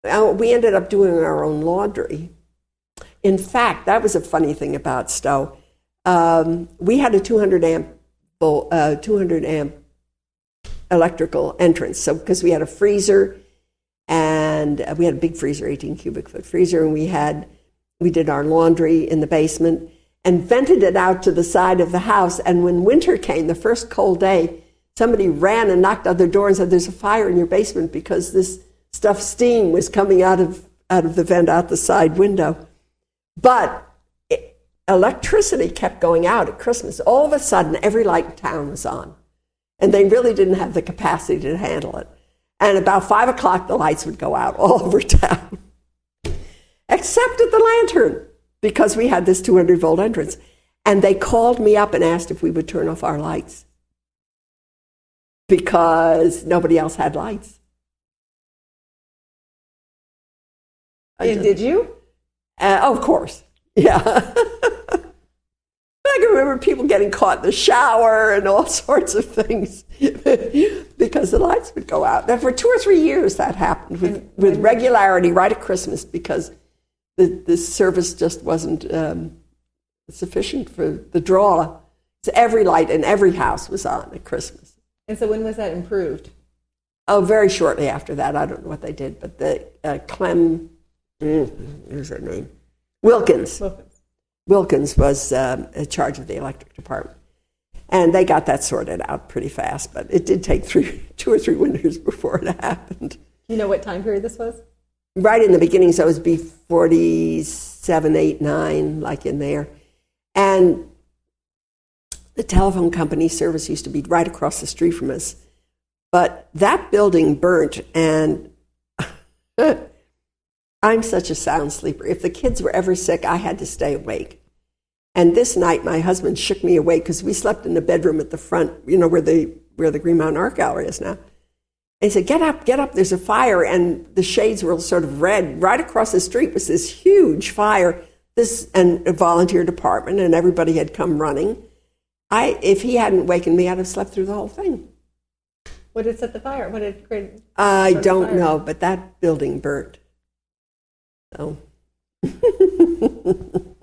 we ended up doing our own laundry. In fact, that was a funny thing about Stowe. We had a 200 amp electrical entrance. So because we had a freezer, and we had a big freezer, 18 cubic foot freezer, and we did our laundry in the basement and vented it out to the side of the house. And when winter came, the first cold day, somebody ran and knocked on the door and said, "There's a fire in your basement," because this steam was coming out of the vent out the side window. But electricity kept going out at Christmas. All of a sudden, every light in town was on. And they really didn't have the capacity to handle it. And about 5 o'clock, the lights would go out all over town, except at the lantern, because we had this 200-volt entrance. And they called me up and asked if we would turn off our lights, because nobody else had lights. And did you? Of course, yeah. I can remember people getting caught in the shower and all sorts of things because the lights would go out. And for 2 or 3 years that happened with regularity right at Christmas, because the service just wasn't sufficient for the draw. So every light in every house was on at Christmas. And so when was that improved? Oh, very shortly after that. I don't know what they did, but the who's her name? Wilkins was in charge of the electric department. And they got that sorted out pretty fast, but it did take 2 or 3 winters before it happened. You know what time period this was? Right in the beginning, so it was B47, 8, 9, like in there. And the telephone company service used to be right across the street from us. But that building burnt, and I'm such a sound sleeper. If the kids were ever sick, I had to stay awake. And this night, my husband shook me awake because we slept in the bedroom at the front, where the Green Mountain Art Gallery is now. And he said, get up, there's a fire. And the shades were sort of red. Right across the street was this huge fire, and a volunteer department, and everybody had come running. If he hadn't wakened me, I'd have slept through the whole thing. What did set the fire? What did create? I don't know, but that building burnt. So.